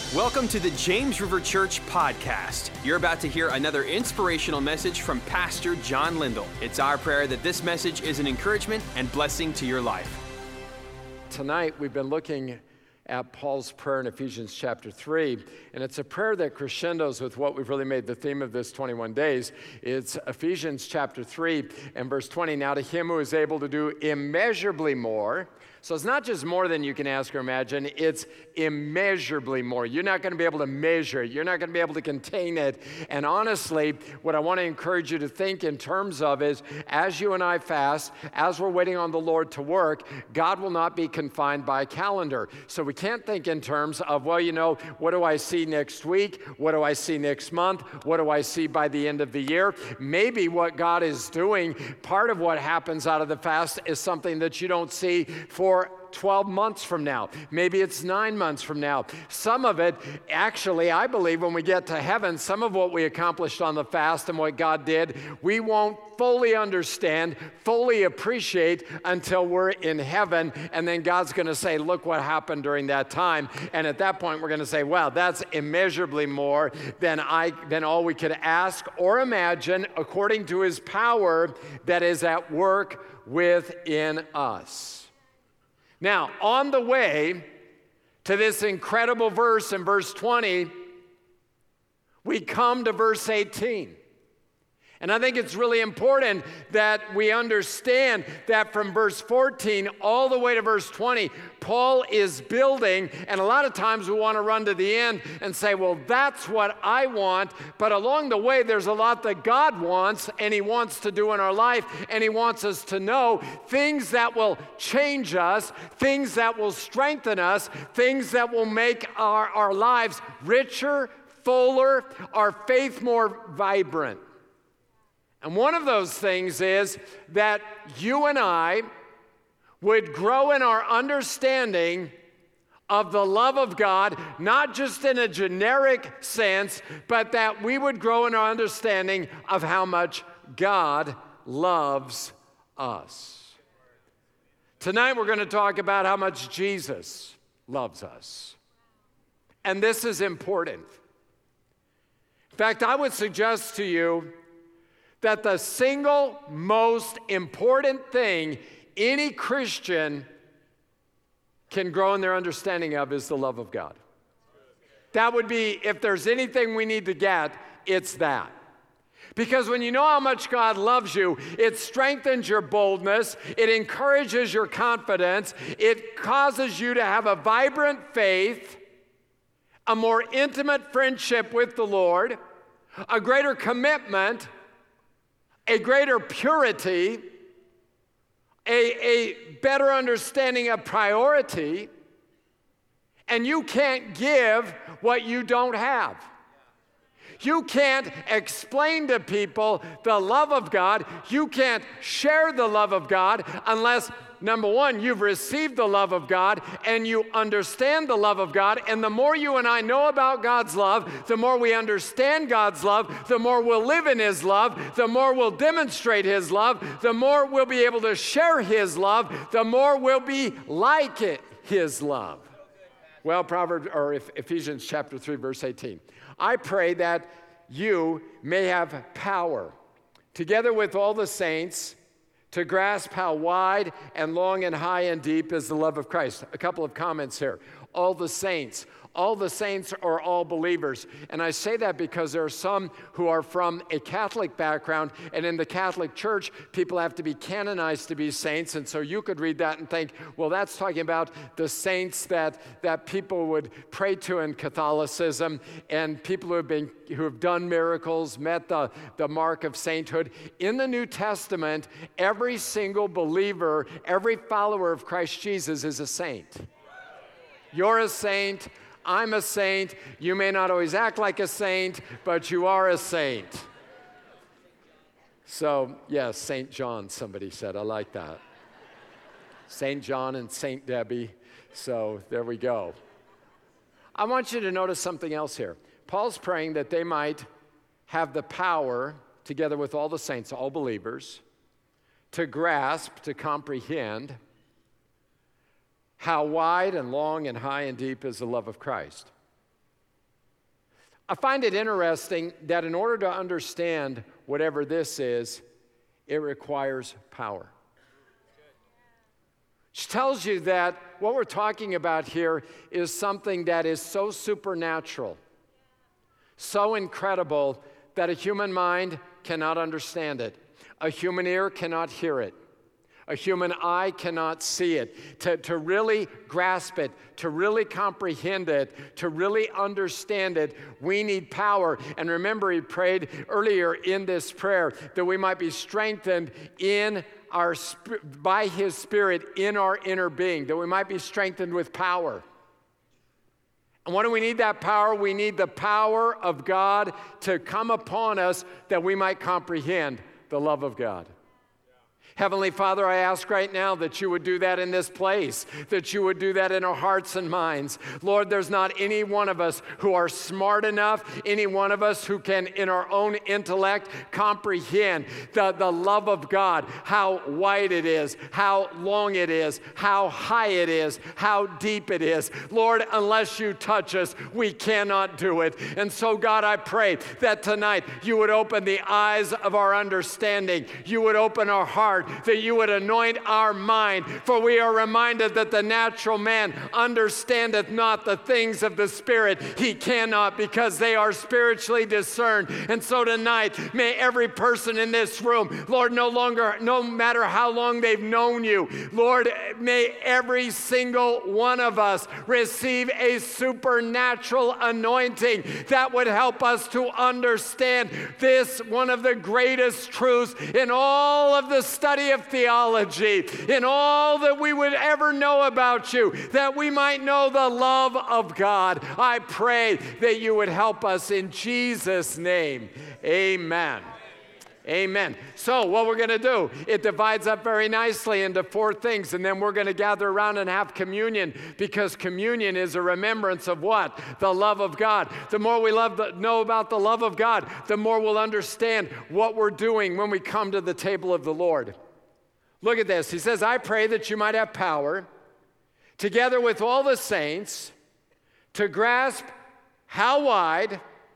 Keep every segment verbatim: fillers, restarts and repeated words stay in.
Welcome to the James River Church podcast. You're about to hear another inspirational message from Pastor John Lindell. It's our prayer that this message is an encouragement and blessing to your life. Tonight, we've been looking at Paul's prayer in Ephesians chapter three, and it's a prayer that crescendos with what we've really made the theme of this twenty-one days. It's Ephesians chapter three and verse twenty. Now to him who is able to do immeasurably more. So it's not just more than you can ask or imagine, it's immeasurably more. You're not going to be able to measure it. You're not going to be able to contain it. And honestly, what I want to encourage you to think in terms of is, as you and I fast, as we're waiting on the Lord to work, God will not be confined by a calendar. So we can't think in terms of, well, you know, what do I see next week? What do I see next month? What do I see by the end of the year? Maybe what God is doing, part of what happens out of the fast is something that you don't see for twelve months from now. Maybe it's nine months from now. Some of it, actually, I believe when we get to heaven, some of what we accomplished on the fast and what God did, we won't fully understand, fully appreciate until we're in heaven. And then God's going to say, look what happened during that time. And at that point, we're going to say, wow, that's immeasurably more than I than all we could ask or imagine according to his power that is at work within us. Now, on the way to this incredible verse in verse twenty, we come to verse eighteen. And I think it's really important that we understand that from verse fourteen all the way to verse twenty, Paul is building, and a lot of times we want to run to the end and say, well, that's what I want, but along the way there's a lot that God wants and he wants to do in our life, and he wants us to know things that will change us, things that will strengthen us, things that will make our, our lives richer, fuller, our faith more vibrant. And one of those things is that you and I would grow in our understanding of the love of God, not just in a generic sense, but that we would grow in our understanding of how much God loves us. Tonight we're going to talk about how much Jesus loves us. And this is important. In fact, I would suggest to you that the single most important thing any Christian can grow in their understanding of is the love of God. That would be, if there's anything we need to get, it's that. Because when you know how much God loves you, it strengthens your boldness, it encourages your confidence, it causes you to have a vibrant faith, a more intimate friendship with the Lord, a greater commitment, a greater purity, a, a better understanding of priority, and you can't give what you don't have. You can't explain to people the love of God. You can't share the love of God unless, number one, you've received the love of God and you understand the love of God. And the more you and I know about God's love, the more we understand God's love, the more we'll live in his love, the more we'll demonstrate his love, the more we'll be able to share his love, the more we'll be like it, his love. Well, Proverbs or Ephesians chapter three, verse eighteen. I pray that you may have power, together with all the saints, to grasp how wide and long and high and deep is the love of Christ. A couple of comments here. All the saints. All the saints are all believers. And I say that because there are some who are from a Catholic background, and in the Catholic Church, people have to be canonized to be saints. And so you could read that and think, well, that's talking about the saints that, that people would pray to in Catholicism, and people who have been who have done miracles, met the, the mark of sainthood. In the New Testament, every single believer, every follower of Christ Jesus is a saint. You're a saint. I'm a saint. You may not always act like a saint, but you are a saint. So, yes, Saint John, somebody said. I like that. Saint John and Saint Debbie. So, there we go. I want you to notice something else here. Paul's praying that they might have the power, together with all the saints, all believers, to grasp, to comprehend how wide and long and high and deep is the love of Christ. I find it interesting that in order to understand whatever this is, it requires power. Which tells you that what we're talking about here is something that is so supernatural, so incredible that a human mind cannot understand it. A human ear cannot hear it. A human eye cannot see it. To, to really grasp it, to really comprehend it, to really understand it, we need power. And remember, he prayed earlier in this prayer that we might be strengthened in our by his Spirit in our inner being, that we might be strengthened with power. And what do we need that power? We need the power of God to come upon us that we might comprehend the love of God. Heavenly Father, I ask right now that you would do that in this place, that you would do that in our hearts and minds. Lord, there's not any one of us who are smart enough, any one of us who can, in our own intellect, comprehend the, the love of God, how wide it is, how long it is, how high it is, how deep it is. Lord, unless you touch us, we cannot do it. And so, God, I pray that tonight you would open the eyes of our understanding, you would open our heart, that you would anoint our mind, for we are reminded that the natural man understandeth not the things of the Spirit. He cannot, because they are spiritually discerned. And so tonight, may every person in this room, Lord, no longer, no matter how long they've known you, Lord, may every single one of us receive a supernatural anointing that would help us to understand this, one of the greatest truths in all of the study of theology, in all that we would ever know about you, that we might know the love of God. I pray that you would help us in Jesus' name. Amen. Amen. So what we're going to do, it divides up very nicely into four things, and then we're going to gather around and have communion, because communion is a remembrance of what? The love of God. The more we love the, know about the love of God, the more we'll understand what we're doing when we come to the table of the Lord. Look at this. He says, I pray that you might have power, together with all the saints, to grasp how wide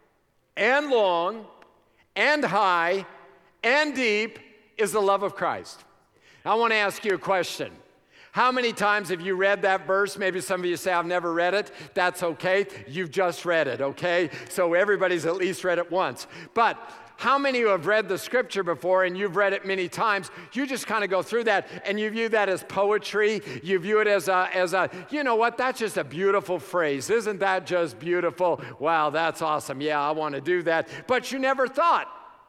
and long and high and deep is the love of Christ. I want to ask you a question. How many times have you read that verse? Maybe some of you say, I've never read it. That's okay. You've just read it, okay? So everybody's at least read it once. But how many of you have read the scripture before and you've read it many times? You just kind of go through that and you view that as poetry. You view it as a, as a, you know what, that's just a beautiful phrase. Isn't that just beautiful? Wow, that's awesome. Yeah, I want to do that. But you never thought,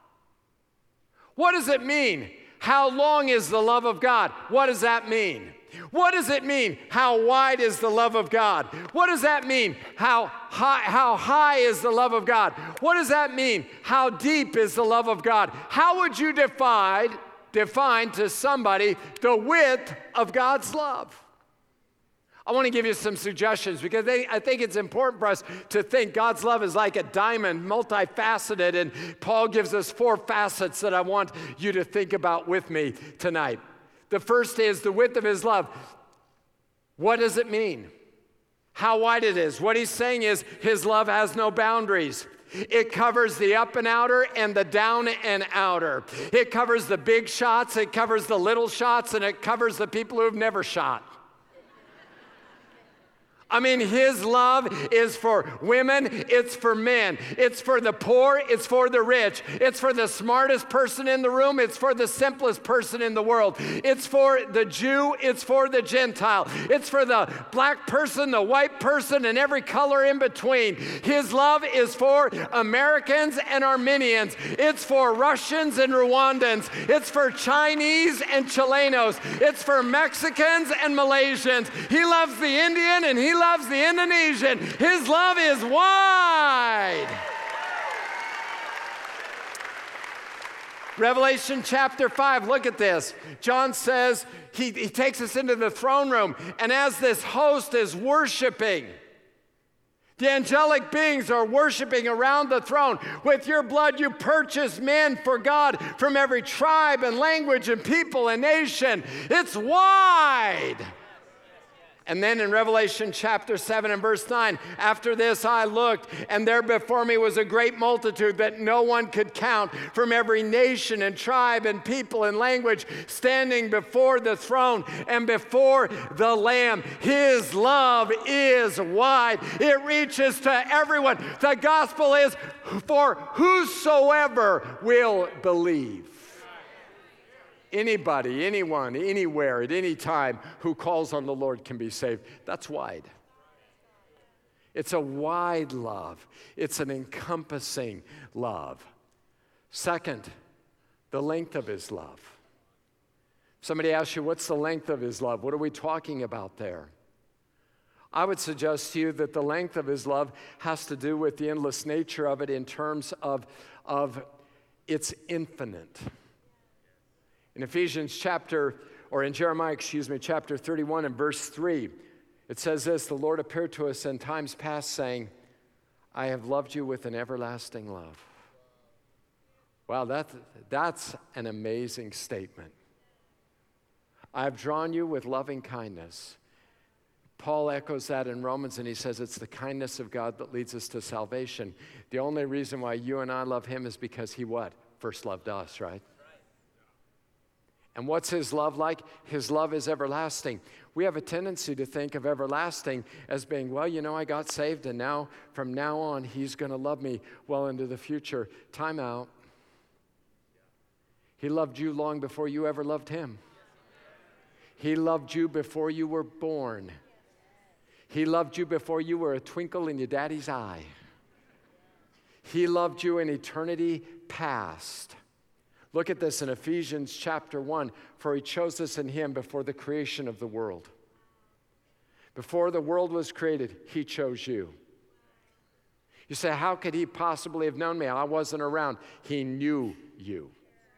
what does it mean? How long is the love of God? What does that mean? What does it mean? How wide is the love of God? What does that mean? How high, how high is the love of God? What does that mean? How deep is the love of God? How would you define, define to somebody the width of God's love? I want to give you some suggestions, because they, I think it's important for us to think God's love is like a diamond, multifaceted, and Paul gives us four facets that I want you to think about with me tonight. The first is the width of his love. What does it mean? How wide it is. What he's saying is his love has no boundaries. It covers the up and outer and the down and outer. It covers the big shots, it covers the little shots, and it covers the people who've never shot. I mean, his love is for women, it's for men, it's for the poor, it's for the rich, it's for the smartest person in the room, it's for the simplest person in the world, it's for the Jew, it's for the Gentile, it's for the black person, the white person, and every color in between. His love is for Americans and Armenians, it's for Russians and Rwandans, it's for Chinese and Chilenos, it's for Mexicans and Malaysians. He loves the Indian and he loves the Indonesian. His love is wide. Revelation chapter five, look at this. John says, he, he takes us into the throne room, and as this host is worshiping, the angelic beings are worshiping around the throne. With your blood you purchased men for God from every tribe and language and people and nation. It's wide. And then in Revelation chapter seven and verse nine, after this I looked, and there before me was a great multitude that no one could count, from every nation and tribe and people and language, standing before the throne and before the Lamb. His love is wide. It reaches to everyone. The gospel is for whosoever will believe. Anybody, anyone, anywhere, at any time who calls on the Lord can be saved. That's wide. It's a wide love. It's an encompassing love. Second, the length of his love. Somebody asks you, what's the length of his love? What are we talking about there? I would suggest to you that the length of his love has to do with the endless nature of it in terms of, of it's infinite. In Ephesians chapter, or in Jeremiah, excuse me, chapter thirty-one and verse three, it says this, the Lord appeared to us in times past saying, I have loved you with an everlasting love. Wow, that, that's an amazing statement. I have drawn you with loving kindness. Paul echoes that in Romans, and he says it's the kindness of God that leads us to salvation. The only reason why you and I love him is because he what? First loved us, right? And what's his love like? His love is everlasting. We have a tendency to think of everlasting as being, well, you know, I got saved, and now, from now on, he's going to love me well into the future. Time out. He loved you long before you ever loved him. He loved you before you were born. He loved you before you were a twinkle in your daddy's eye. He loved you in eternity past. Look at this in Ephesians chapter one, for he chose us in him before the creation of the world. Before the world was created, he chose you. You say, how could he possibly have known me? I wasn't around. He knew you.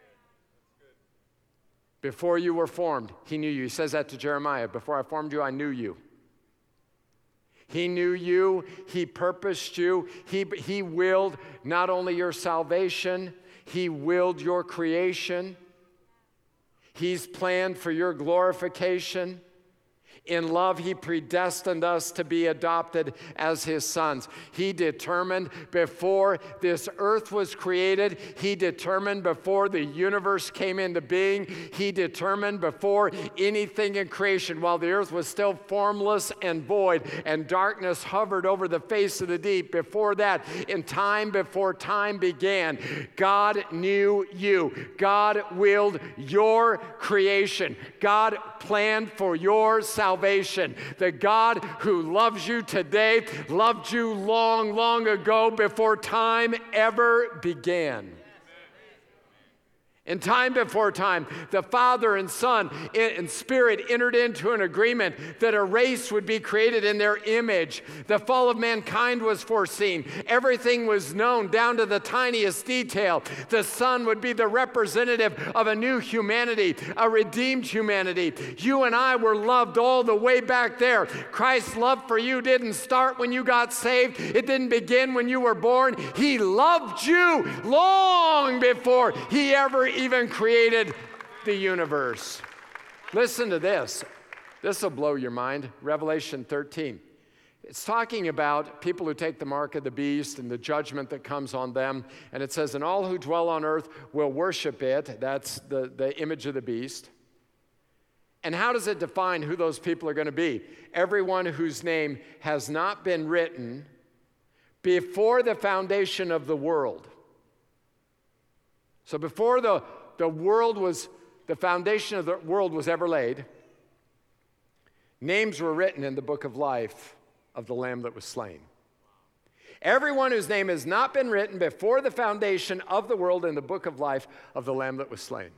Before you were formed, he knew you. He says that to Jeremiah. Before I formed you, I knew you. He knew you. He purposed you. He, he willed not only your salvation, he willed your creation. He's planned for your glorification. In love, he predestined us to be adopted as his sons. He determined before this earth was created, he determined before the universe came into being, he determined before anything in creation, while the earth was still formless and void, and darkness hovered over the face of the deep. Before that, in time before time began, God knew you. God willed your creation. God planned for your salvation. Salvation. The God who loves you today loved you long, long ago before time ever began. In time before time, the Father and Son and Spirit entered into an agreement that a race would be created in their image. The fall of mankind was foreseen. Everything was known down to the tiniest detail. The Son would be the representative of a new humanity, a redeemed humanity. You and I were loved all the way back there. Christ's love for you didn't start when you got saved. It didn't begin when you were born. He loved you long before he ever even created the universe. Listen to this. This will blow your mind. Revelation thirteen. It's talking about people who take the mark of the beast and the judgment that comes on them. And it says, and all who dwell on earth will worship it. That's the, the image of the beast. And how does it define who those people are going to be? Everyone whose name has not been written before the foundation of the world. So before the, the world was, the foundation of the world was ever laid, names were written in the book of life of the Lamb that was slain. Everyone whose name has not been written before the foundation of the world in the book of life of the Lamb that was slain.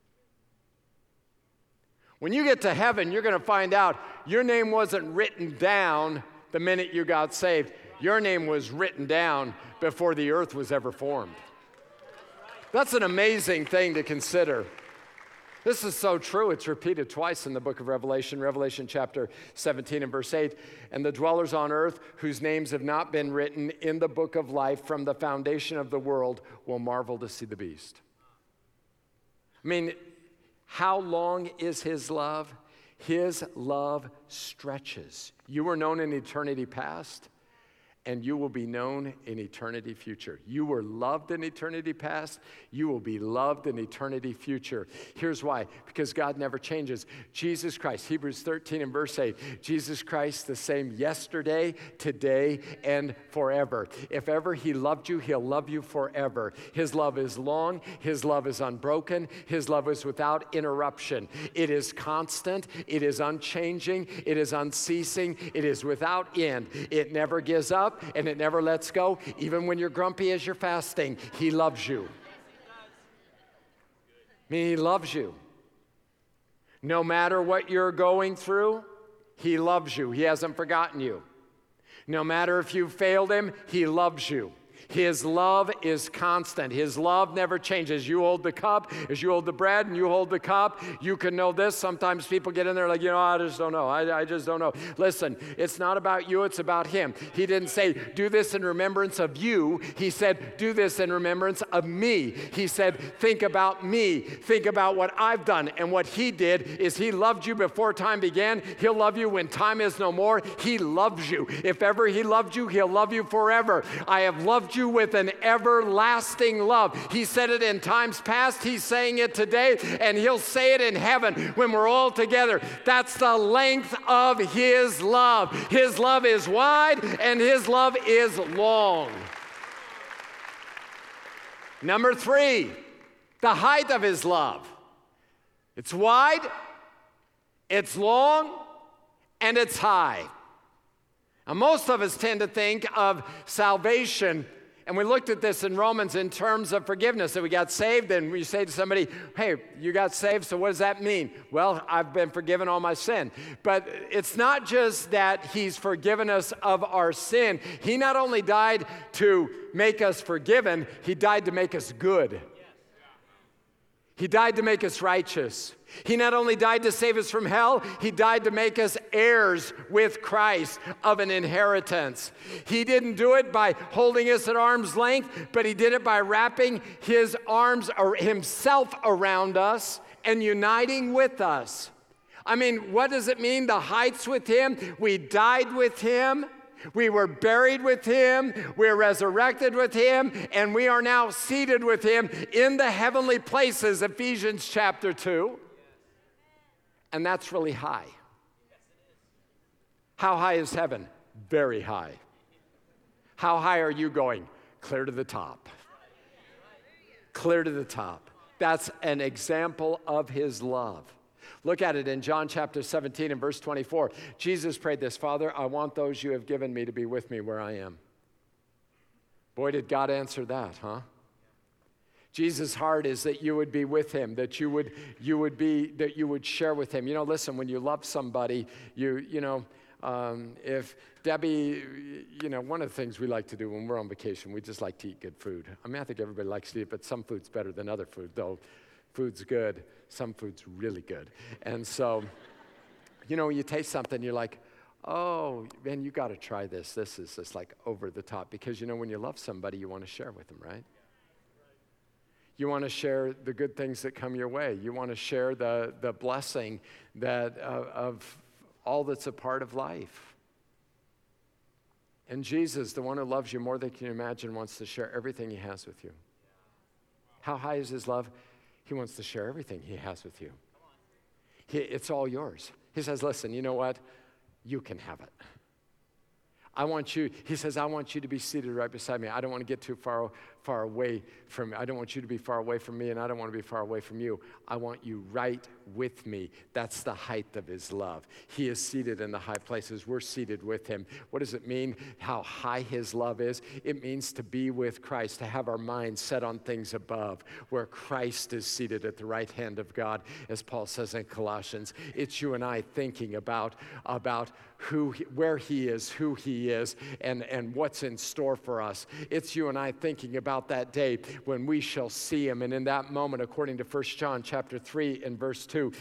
When you get to heaven, you're going to find out your name wasn't written down the minute you got saved. Your name was written down before the earth was ever formed. That's an amazing thing to consider. This is so true. It's repeated twice in the book of Revelation, Revelation chapter seventeen and verse eight. And the dwellers on earth whose names have not been written in the book of life from the foundation of the world will marvel to see the beast. I mean, how long is his love? His love stretches. You were known in eternity past, and you will be known in eternity future. You were loved in eternity past. You will be loved in eternity future. Here's why. Because God never changes. Jesus Christ, Hebrews thirteen and verse eight, Jesus Christ the same yesterday, today, and forever. If ever he loved you, he'll love you forever. His love is long. His love is unbroken. His love is without interruption. It is constant. It is unchanging. It is unceasing. It is without end. It never gives up. And it never lets go. Even when you're grumpy as you're fasting, he loves you. I mean, he loves you. No matter what you're going through, he loves you. He hasn't forgotten you. No matter if you failed him, he loves you. His love is constant. His love never changes. You hold the cup, as you hold the bread and you hold the cup, you can know this. Sometimes people get in there like, you know, I just don't know. I, I just don't know. Listen, it's not about you. It's about him. He didn't say, do this in remembrance of you. He said, do this in remembrance of me. He said, think about me. Think about what I've done. And what he did is he loved you before time began. He'll love you when time is no more. He loves you. If ever he loved you, he'll love you forever. I have loved you with an everlasting love. He said it in times past. He's saying it today, and he'll say it in heaven when we're all together. That's the length of his love. His love is wide, and his love is long. Number three, the height of his love. It's wide, it's long, and it's high. Now, most of us tend to think of salvation, and we looked at this in Romans in terms of forgiveness, that we got saved, and we say to somebody, hey, you got saved, so what does that mean? Well, I've been forgiven all my sin. But it's not just that he's forgiven us of our sin. He not only died to make us forgiven, he died to make us good. He died to make us righteous. He not only died to save us from hell, he died to make us heirs with Christ of an inheritance. He didn't do it by holding us at arm's length, but he did it by wrapping his arms or himself around us and uniting with us. I mean, what does it mean, the heights with him? We died with him. We were buried with him, we're resurrected with him, and we are now seated with him in the heavenly places, Ephesians chapter two. And that's really high. How high is heaven? Very high. How high are you going? Clear to the top. Clear to the top. That's an example of his love. Look at it in John chapter seventeen and verse twenty-four. Jesus prayed this, Father, I want those you have given me to be with me where I am. Boy, did God answer that, huh? Jesus' heart is that you would be with him, that you would you would be that you would share with him. You know, listen, when you love somebody, you you know, um, if Debbie, you know, one of the things we like to do when we're on vacation, we just like to eat good food. I mean, I think everybody likes to eat, but some food's better than other food, though. Food's good. Some food's really good. And so, you know, when you taste something, you're like, oh, man, you got to try this. This is just like over the top. Because, you know, when you love somebody, you want to share with them, right? You want to share the good things that come your way. You want to share the, the blessing that uh, of all that's a part of life. And Jesus, the one who loves you more than you can imagine, wants to share everything he has with you. How high is his love? He wants to share everything he has with you. He, it's all yours. He says, listen, you know what? You can have it. I want you, he says, I want you to be seated right beside me. I don't want to get too far, far away from, I don't want you to be far away from me, and I don't want to be far away from you. I want you right with me. That's the height of his love. He is seated in the high places. We're seated with him. What does it mean, how high his love is? It means to be with Christ, to have our minds set on things above, where Christ is seated at the right hand of God, as Paul says in Colossians. It's you and I thinking about, about who, where he is, who he is, and, and what's in store for us. It's you and I thinking about that day when we shall see him. And in that moment, according to First John chapter three and verse two,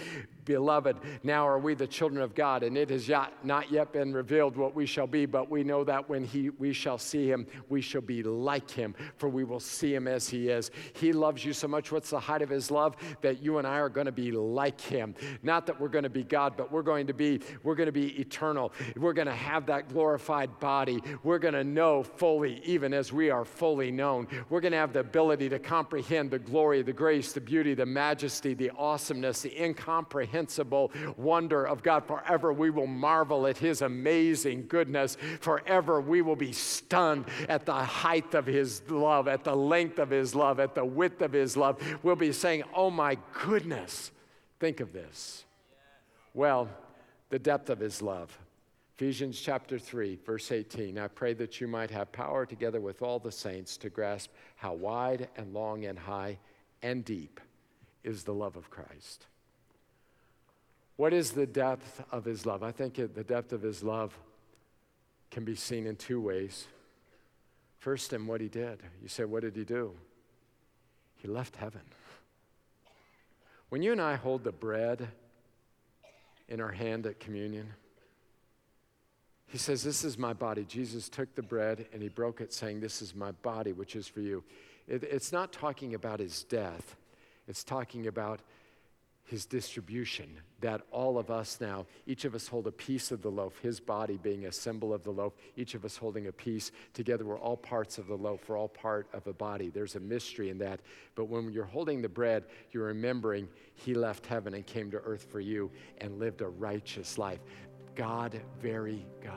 Beloved, now are we the children of God, and it has yet, not yet been revealed what we shall be, but we know that when he, we shall see him, we shall be like him, for we will see him as he is. He loves you so much. What's the height of his love? That you and I are going to be like him. Not that we're going to be God, but we're going to be, we're going to be eternal. We're going to have that glorified body. We're going to know fully, even as we are fully known. We're going to have the ability to comprehend the glory, the grace, the beauty, the majesty, the awesomeness, the incomprehensible wonder of God. Forever we will marvel at his amazing goodness. Forever we will be stunned at the height of his love, at the length of his love, at the width of his love. We'll be saying, oh my goodness, think of this. Well, the depth of his love. Ephesians chapter three, verse eighteen, I pray that you might have power together with all the saints to grasp how wide and long and high and deep is the love of Christ. What is the depth of his love? I think it, the depth of his love can be seen in two ways. First, in what he did. You say, what did he do? He left heaven. When you and I hold the bread in our hand at communion, he says, this is my body. Jesus took the bread and he broke it saying, this is my body, which is for you. It, it's not talking about his death. It's talking about his distribution, that all of us now, each of us hold a piece of the loaf, his body being a symbol of the loaf, each of us holding a piece. Together we're all parts of the loaf. We're all part of a body. There's a mystery in that. But when you're holding the bread, you're remembering he left heaven and came to earth for you and lived a righteous life. God, very God.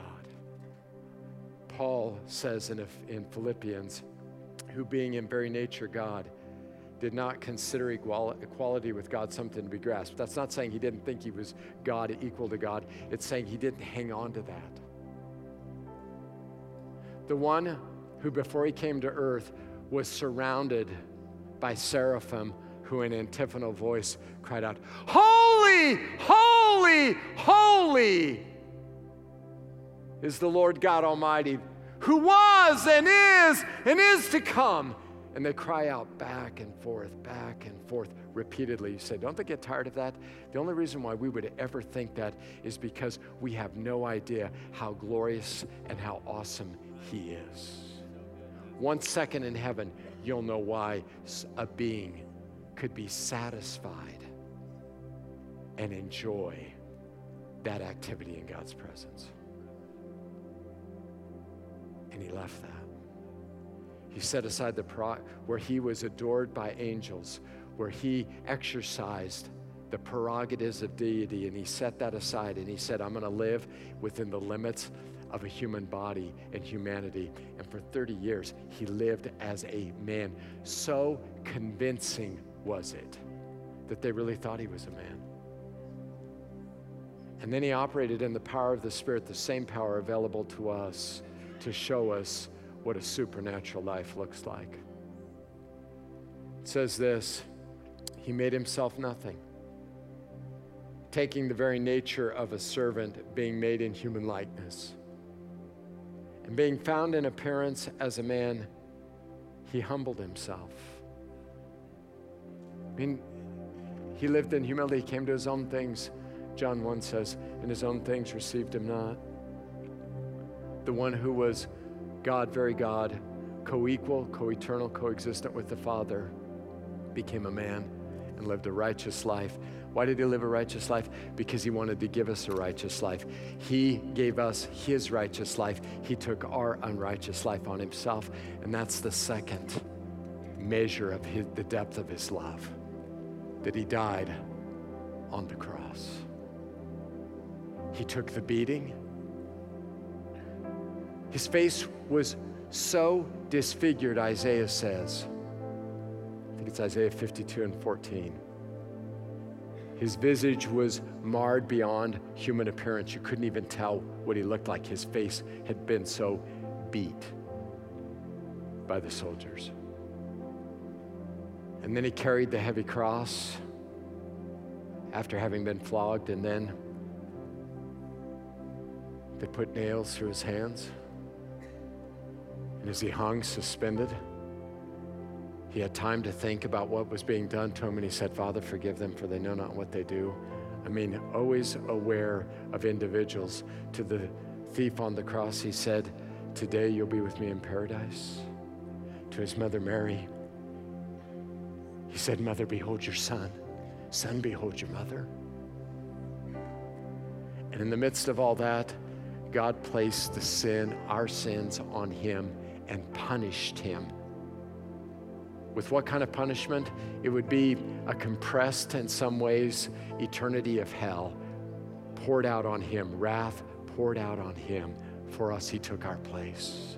Paul says in, in Philippians, who being in very nature God, did not consider equal, equality with God something to be grasped. That's not saying he didn't think he was God, equal to God. It's saying he didn't hang on to that. The one who before he came to earth was surrounded by seraphim who in antiphonal voice cried out, holy, holy, holy is the Lord God Almighty, who was and is and is to come. And they cry out back and forth, back and forth repeatedly. You say, don't they get tired of that? The only reason why we would ever think that is because we have no idea how glorious and how awesome he is. One second in heaven, you'll know why a being could be satisfied and enjoy that activity in God's presence. And he left that. He set aside the pro- where he was adored by angels, where he exercised the prerogatives of deity, and he set that aside and he said, I'm going to live within the limits of a human body and humanity. And for thirty years, he lived as a man. So convincing was it that they really thought he was a man. And then he operated in the power of the Spirit, the same power available to us to show us what a supernatural life looks like. It says this, he made himself nothing, taking the very nature of a servant, being made in human likeness. And being found in appearance as a man, he humbled himself. I mean, he lived in humility, he came to his own things. John one says, and his own things received him not. The one who was God, very God, co-equal, co-eternal, co-existent with the Father, became a man and lived a righteous life. Why did he live a righteous life? Because he wanted to give us a righteous life. He gave us his righteous life. He took our unrighteous life on himself. And that's the second measure of his, the depth of his love, that he died on the cross. He took the beating. His face was so disfigured, Isaiah says. I think it's Isaiah fifty-two and fourteen. His visage was marred beyond human appearance. You couldn't even tell what he looked like. His face had been so beat by the soldiers. And then he carried the heavy cross after having been flogged, and then they put nails through his hands. And as he hung suspended, he had time to think about what was being done to him, and he said, Father, forgive them, for they know not what they do. I mean, always aware of individuals. To the thief on the cross, he said, today you'll be with me in paradise. To his mother Mary, he said, mother, behold your son. Son, behold your mother. And in the midst of all that, God placed the sin, our sins, on him and punished him. With what kind of punishment? It would be a compressed, in some ways, eternity of hell poured out on him, wrath poured out on him. For us, he took our place.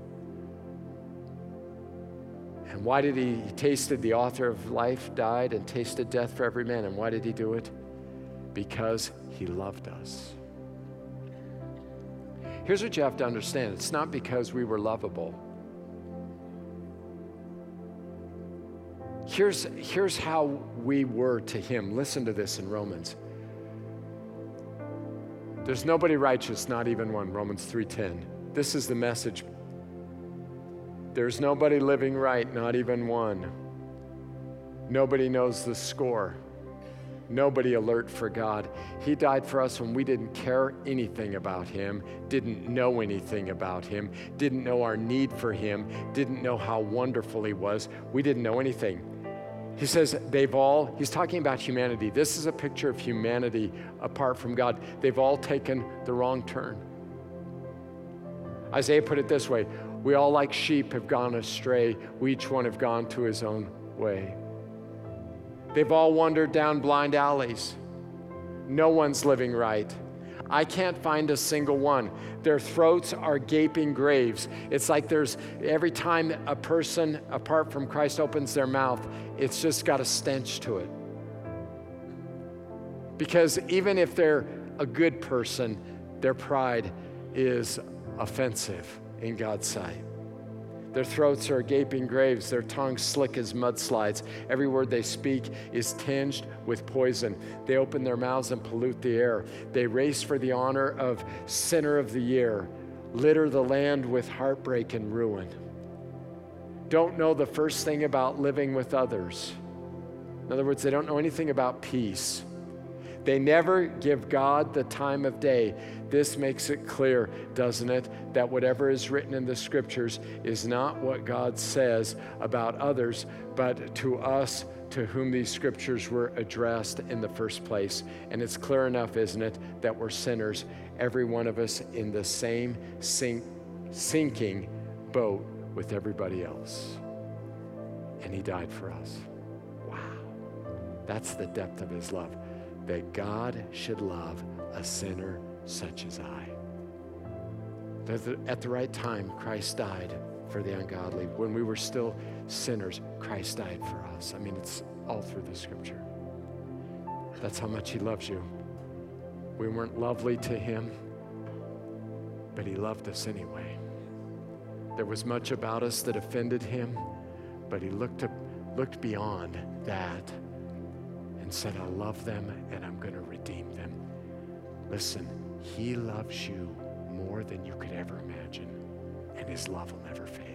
And why did he, he tasted, the author of life died and tasted death for every man. And why did he do it? Because he loved us. Here's what you have to understand. It's not because we were lovable. Here's, here's how we were to him. Listen to this in Romans. There's nobody righteous, not even one. Romans three ten. This is the message. There's nobody living right, not even one. Nobody knows the score. Nobody alert for God. He died for us when we didn't care anything about him, didn't know anything about him, didn't know our need for him, didn't know how wonderful he was. We didn't know anything. He says they've all, he's talking about humanity. This is a picture of humanity apart from God. They've all taken the wrong turn. Isaiah put it this way, we all like sheep have gone astray. We each one have gone to his own way. They've all wandered down blind alleys. No one's living right. I can't find a single one. Their throats are gaping graves. It's like there's, every time a person apart from Christ opens their mouth, it's just got a stench to it. Because even if they're a good person, their pride is offensive in God's sight. Their throats are gaping graves, their tongues slick as mudslides. Every word they speak is tinged with poison. They open their mouths and pollute the air. They race for the honor of sinner of the year, litter the land with heartbreak and ruin. Don't know the first thing about living with others. In other words, they don't know anything about peace. They never give God the time of day. This makes it clear, doesn't it, that whatever is written in the scriptures is not what God says about others, but to us to whom these scriptures were addressed in the first place. And it's clear enough, isn't it, that we're sinners, every one of us in the same sink, sinking boat with everybody else. And he died for us. Wow. That's the depth of his love. That God should love a sinner such as I. At the right time, Christ died for the ungodly. When we were still sinners, Christ died for us. I mean, it's all through the scripture. That's how much he loves you. We weren't lovely to him, but he loved us anyway. There was much about us that offended him, but he looked up, looked beyond that and said, I love them and I'm going to redeem them. Listen, he loves you more than you could ever imagine, and his love will never fail.